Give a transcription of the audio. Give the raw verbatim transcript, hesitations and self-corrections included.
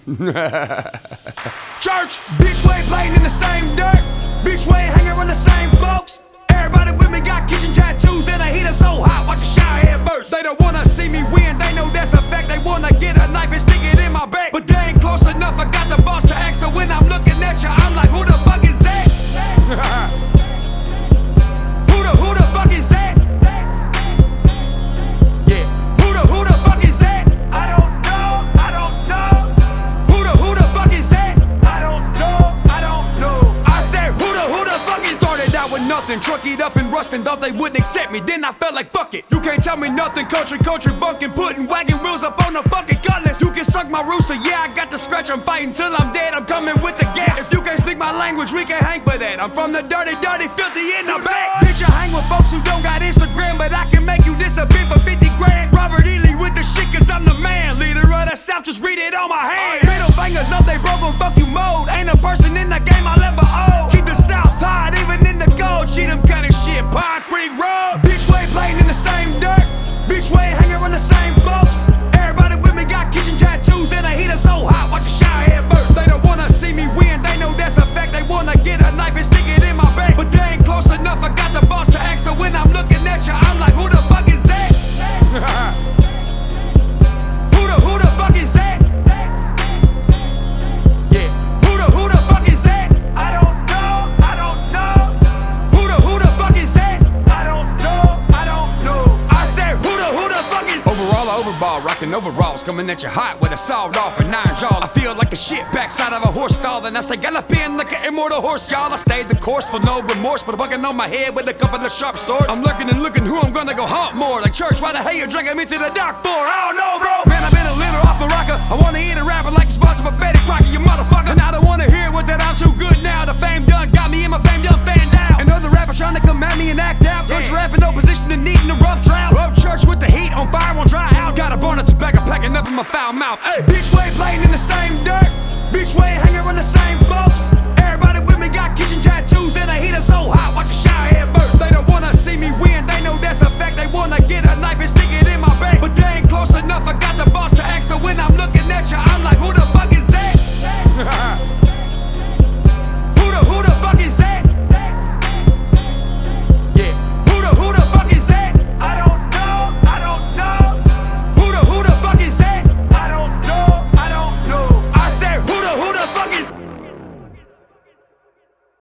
Church, bitch, we ain't playing in the same dirt. Bitch, we ain't hanging around the same folks. Everybody with me got kitchen tattoos and a heater so hot, watch a shower head burst. They don't wanna see me win, they know that's a fact. They wanna get a knife and stick it in my back, but they ain't close enough. I got the boss to act, so when I'm looking at you, I'm like, who the fuck is that? Who the, who the fuck is that? Yeah, who the, who the fuck is that? I don't know, I don't know. Who the, who the fuck is that? I don't know, I don't know. I said, who the, who the fuck is? Started out with nothing, truckied up and rusting, thought they wouldn't accept me. Then I felt like, fuck it, you can't tell me nothing. Country, country bunking, putting wagon wheels up on the fucking cutlass. You can suck my rooster, yeah, I got the scratch. I'm fighting till I'm dead, I'm coming with the gas. If you can't speak my language, we can hang for that. I'm from the dirty, dirty, filthy in the back. Bitch, I hang with folks who don't got Instagram, but I can make you disappear for fifty grand. Robert Ely with the shit, cause I'm the man. Leader of the South, just read it on my hand. Middle fingers up, they broke on fuck you mode. Ain't a person in the game I'll ever owe. Keep the South hot, even in the cold. Cheat them kind of shit, Pine Creek Road. Bitch, we ain't playing in the same dirt. Bitch, we ain't hanging around the same folks. Everybody with me got kitchen tattoos and a heater so hot, watch a shower head burst. They don't wanna see me win, they know that's a fact. They wanna get a knife and stick it in my back, but they ain't close enough. I got the boss to act, so when I'm looking at you, I'm like, who the fuck is that? Who the, who the fuck is that? Yeah, who the, who the fuck is that? I don't know, I don't know. Who the, who the fuck is that? I don't know, I don't know. I said, who the, who the fuck is? Overall, I overball, rocking overalls, coming at you hot with a sawed off and nine jaw. I feel like a shit backside of a horse stall, and I stay galloping like an immortal horse, y'all. I stayed the course for no remorse, but bugging on my head with a couple of sharp swords. I'm looking and looking who I'm gonna go hunt more. Like church, why the hell you dragging me to the dark for? I don't know, bro. Man, I've been a little off the rocker. I wanna eat a rapper like a sponsor for Betty Crocker, you motherfucker. And I don't wanna hear what that I'm too good now. The fame done got me in my fame done fanned out. And other rappers trying to come at me and act out. Country rapping, no position to need in a rough drought. Up church with the heat on fire, won't dry out. Got a burn of tobacco packing up in my foul mouth. Hey, bitch, we ain't playing in the same dirt. Bitch, we ain't hanging around the same folks. Everybody with me got kitchen tattoos and a heater so hot, watch a